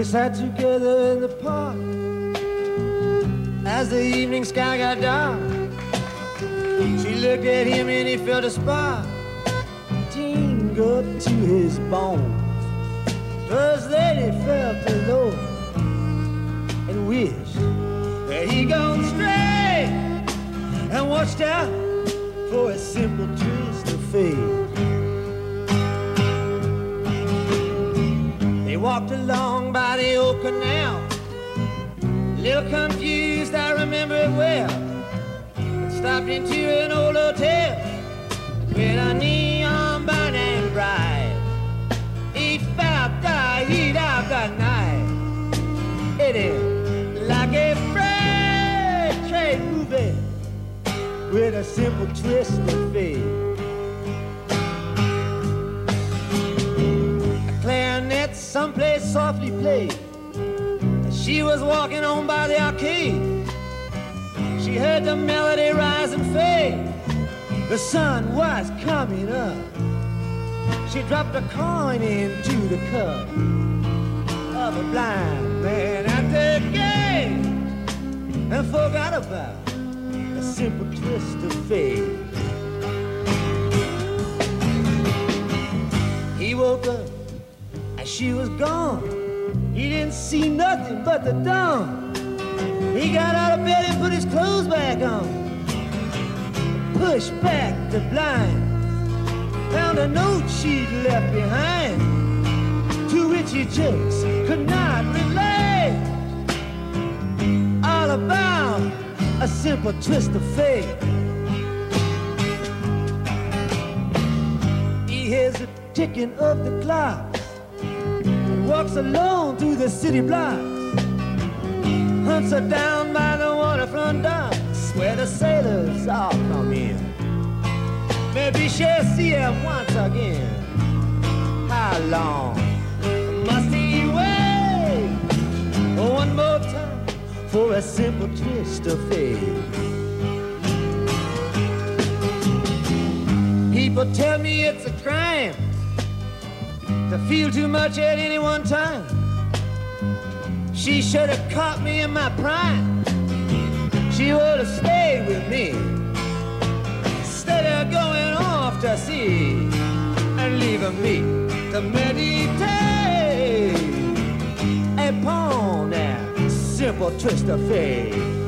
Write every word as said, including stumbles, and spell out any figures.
They sat together in the park as the evening sky got dark. She looked at him and he felt a spark tingle to his bones. First then he felt alone and wished that he gone straight and watched out for a simple twist of fate. They walked along by the old canal, a little confused, I remember it well. Stopped into an old hotel with a neon burning bright. He felt the heat of the night. It is like a freight train moving with a simple twist of fate. A clarinet someplace softly played as she was walking on by the arcade. She heard the melody rise and fade. The sun was coming up. She dropped a coin into the cup of a blind man at the gate and forgot about a simple twist of fate. He woke up as she was gone. He didn't see nothing but the dawn. He got out of bed and put his clothes back on, pushed back the blinds, found a note she'd left behind, to which he just could not relate. All about a simple twist of fate. He hears the ticking of the clocks and walks alone through the city blocks. Hunts her down by the waterfront docks where the sailors all come in. Maybe she'll see her once again. How long must he wait? One more time for a simple twist of fate. People tell me it's a crime to feel too much at any one time. She should have caught me in my prime. She would have stayed with me instead of going off to sea and leaving me to meditate upon that simple twist of fate.